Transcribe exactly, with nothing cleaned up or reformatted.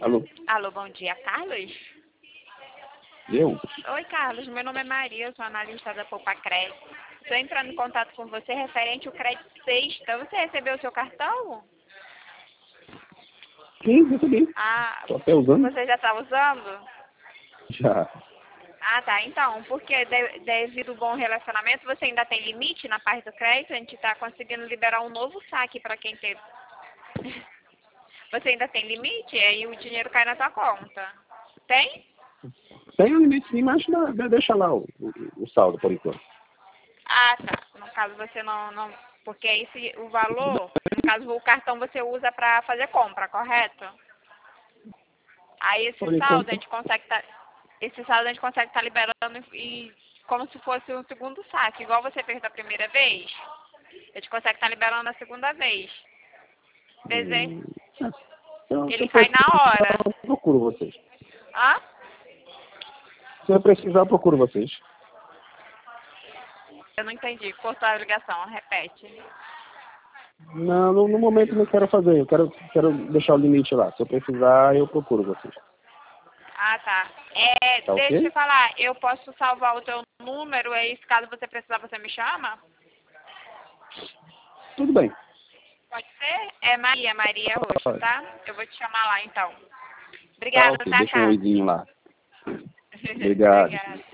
Alô? Alô, bom dia, Carlos? Eu? Oi, Carlos, meu nome é Maria, eu sou analista da Poupa Crédito. Estou entrando em contato com você referente ao crédito sexta. Você recebeu o seu cartão? Sim, recebi. Ah, Tô até usando. você já está usando? Já. Ah, tá. Então, porque de- devido ao bom relacionamento, você ainda tem limite na parte do crédito? A gente está conseguindo liberar um novo saque para quem teve. Você ainda tem limite? Aí o dinheiro cai na tua conta. Tem? Tem um limite sim, mas dá- dá- deixa lá o, o, o saldo por enquanto. Ah, tá. No caso você não, não, porque esse o valor, no caso o cartão você usa para fazer compra, correto? Aí esse Por saldo a enquanto. gente consegue tá, esse saldo a gente consegue estar liberando e como se fosse um segundo saque, igual você fez da primeira vez. A gente consegue estar liberando a segunda vez. Desenho, Hum, é. Então, se ele eu cai na precisar, hora. eu procuro vocês. Hã? Se eu precisar, eu procuro vocês. Eu não entendi. Cortou a ligação. Repete. Não, no, no momento não quero fazer. Eu quero, quero deixar o limite lá. Se eu precisar, eu procuro vocês. Ah, tá. É, Tá deixa eu ok? falar. Eu posso salvar o teu número aí, se caso você precisar, você me chama? Tudo bem. Pode ser? É Maria, Maria Roxo, Pode. tá? Eu vou te chamar lá, então. Tá Obrigada, ok. tá, Deixa um Carlos? oizinho lá. Obrigado. Obrigada.